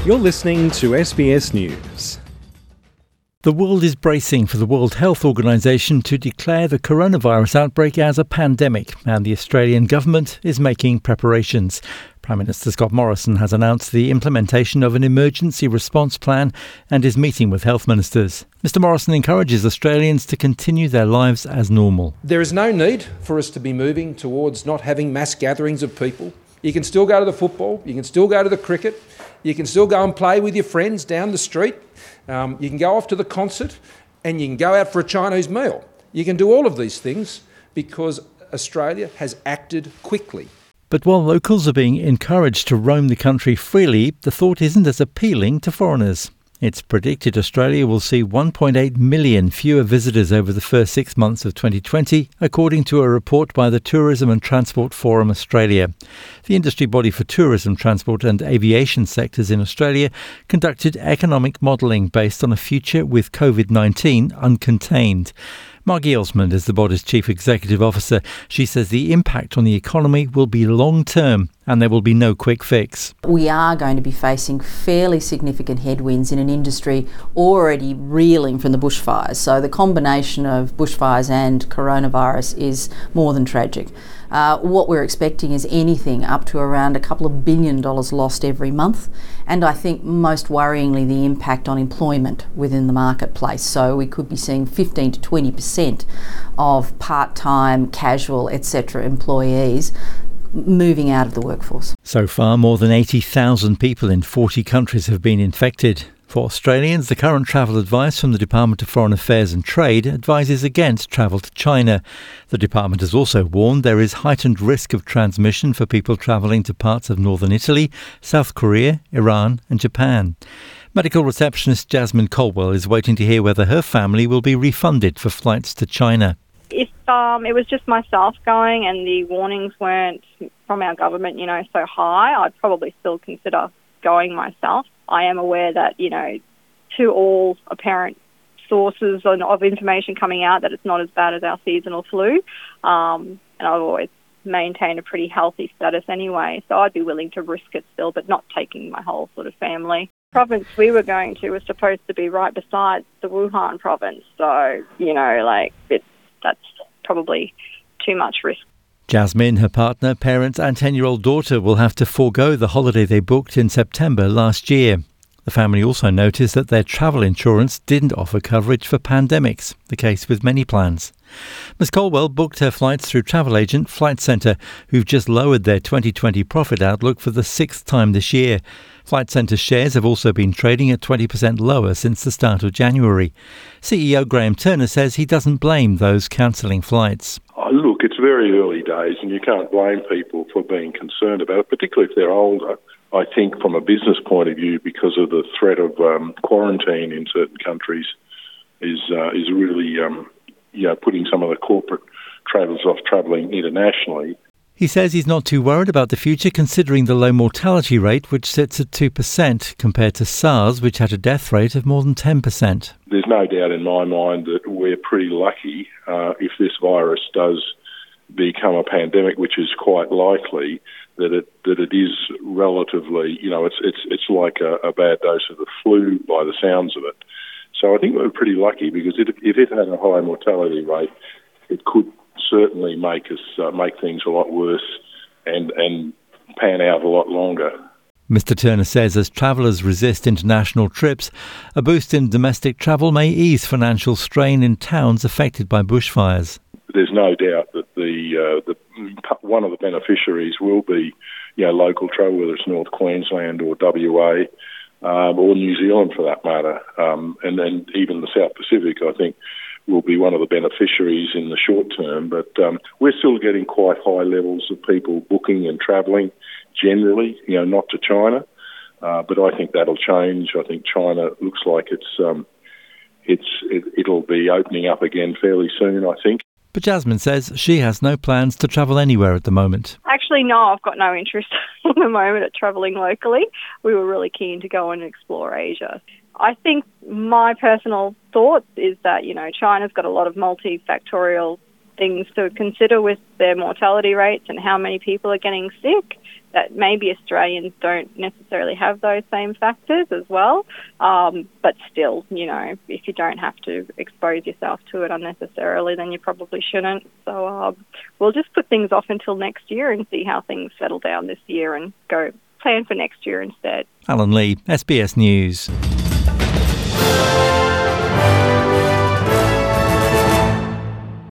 You're listening to SBS News. The world is bracing for the World Health Organization to declare the coronavirus outbreak as a pandemic, and the Australian government is making preparations. Prime Minister Scott Morrison has announced the implementation of an emergency response plan and is meeting with health ministers. Mr Morrison encourages Australians to continue their lives as normal. There is no need for us to be moving towards not having mass gatherings of people. You can still go to the football, you can still go to the cricket, you can still go and play with your friends down the street, you can go off to the concert, and you can go out for a Chinese meal. You can do all of these things because Australia has acted quickly. But while locals are being encouraged to roam the country freely, the thought isn't as appealing to foreigners. It's predicted Australia will see 1.8 million fewer visitors over the first 6 months of 2020, according to a report by the Tourism and Transport Forum Australia. The industry body for tourism, transport and aviation sectors in Australia conducted economic modelling based on a future with COVID-19 uncontained. Margie Osmond is the body's chief executive officer. She says the impact on the economy will be long-term and there will be no quick fix. We are going to be facing fairly significant headwinds in an industry already reeling from the bushfires. So the combination of bushfires and coronavirus is more than tragic. What we're expecting is anything up to around $2 billion lost every month, and I think most worryingly the impact on employment within the marketplace. So we could be seeing 15 to 20% of part-time, casual, etc. employees moving out of the workforce. So far, more than 80,000 people in 40 countries have been infected. For Australians, the current travel advice from the Department of Foreign Affairs and Trade advises against travel to China. The department has also warned there is heightened risk of transmission for people travelling to parts of northern Italy, South Korea, Iran and Japan. Medical receptionist Jasmine Colwell is waiting to hear whether her family will be refunded for flights to China. If it was just myself going and the warnings weren't from our government, so high, I'd probably still consider going myself. I am aware that, to all apparent sources of information coming out, that it's not as bad as our seasonal flu. And I've always maintained a pretty healthy status anyway, so I'd be willing to risk it still, but not taking my whole sort of family. The province we were going to was supposed to be right beside the Wuhan province, so, that's probably too much risk. Jasmine, her partner, parents and 10-year-old daughter will have to forego the holiday they booked in September last year. The family also noticed that their travel insurance didn't offer coverage for pandemics, the case with many plans. Ms Colwell booked her flights through travel agent Flight Centre, who've just lowered their 2020 profit outlook for the 6th time this year. Flight Centre shares have also been trading at 20% lower since the start of January. CEO Graham Turner says he doesn't blame those cancelling flights. Look, it's very early days and you can't blame people for being concerned about it, particularly if they're older. I think from a business point of view, because of the threat of quarantine in certain countries, is really putting some of the corporate travellers off travelling internationally. He says he's not too worried about the future considering the low mortality rate, which sits at 2%, compared to SARS, which had a death rate of more than 10%. There's no doubt in my mind that we're pretty lucky if this virus does become a pandemic, which is quite likely, that it is relatively, it's like a bad dose of the flu by the sounds of it. So I think we're pretty lucky because if it had a high mortality rate, it could certainly make things a lot worse and pan out a lot longer. Mr Turner says as travellers resist international trips, a boost in domestic travel may ease financial strain in towns affected by bushfires. There's no doubt that the one of the beneficiaries will be local travel, whether it's North Queensland or WA or New Zealand for that matter, and then even the South Pacific, I think, will be one of the beneficiaries in the short term. But we're still getting quite high levels of people booking and travelling generally, not to China. But I think that'll change. I think China looks like it'll be opening up again fairly soon, I think. But Jasmine says she has no plans to travel anywhere at the moment. Actually, no, I've got no interest at the moment at travelling locally. We were really keen to go and explore Asia. I think my personal thoughts is that, China's got a lot of multifactorial things to consider with their mortality rates and how many people are getting sick, that maybe Australians don't necessarily have those same factors as well. But still, if you don't have to expose yourself to it unnecessarily, then you probably shouldn't. So we'll just put things off until next year and see how things settle down this year and go plan for next year instead. Alan Lee, SBS News.